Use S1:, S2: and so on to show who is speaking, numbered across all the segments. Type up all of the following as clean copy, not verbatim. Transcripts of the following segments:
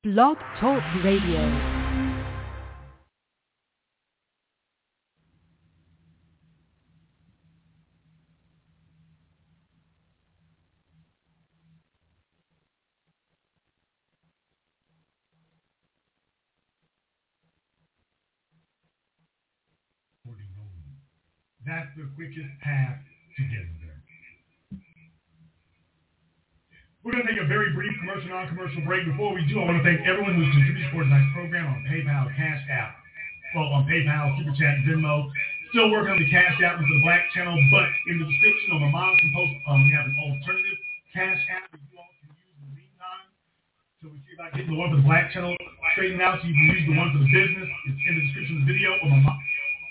S1: Blog Talk Radio.
S2: That's the quickest path to getting there. We're going to take a very brief commercial, non-commercial break. Before we do, I want to thank everyone who's contributed for tonight's program on PayPal, Cash App. Well, on PayPal, Super Chat, Venmo. Still working on the Cash App for the Black channel, but in the description on the Moms Post, we have an alternative Cash App that you all can use in the meantime. So we see about getting the one for the Black channel straightened out so you can use the one for the business. It's in the description of the video on my mom.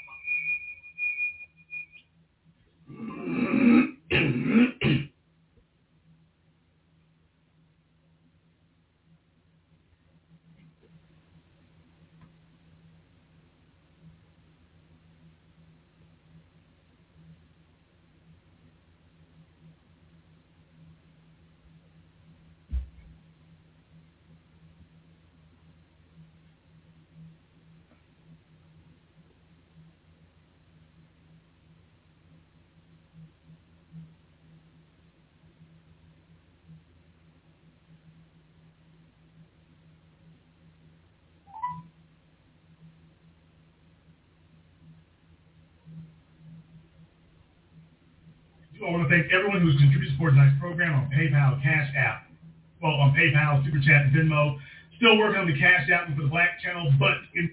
S2: I want to thank everyone who's contributed for tonight's program on PayPal, Cash App. Well, on PayPal, Super Chat, Venmo. Still working on the Cash App for the Black channel, but in...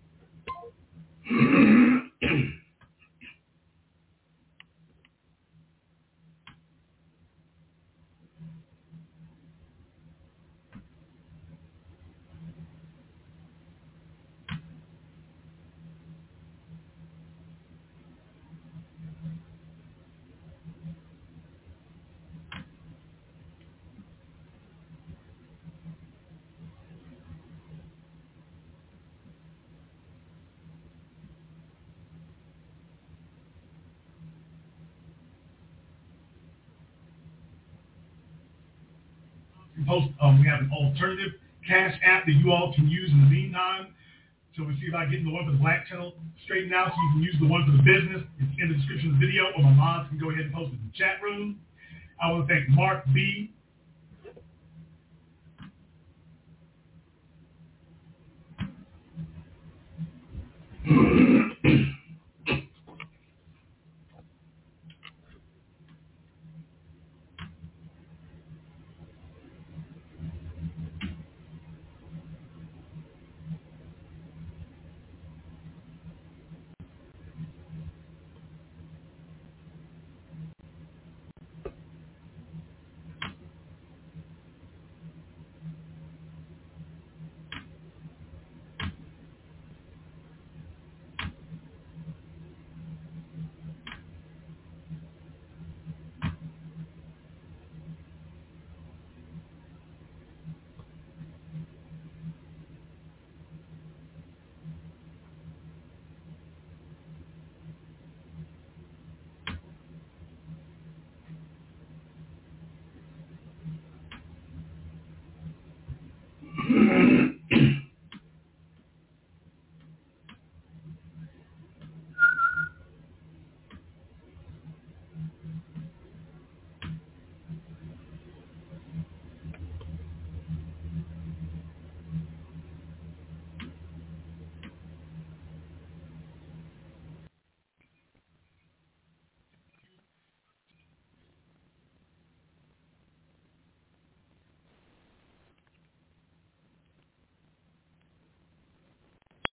S2: we have an alternative Cash App that you all can use in the meantime. So we see about getting the one for the Black channel straightened out so you can use the one for the business. It's in the description of the video, or my moms can go ahead and post it in the chat room. I want to thank Mark B.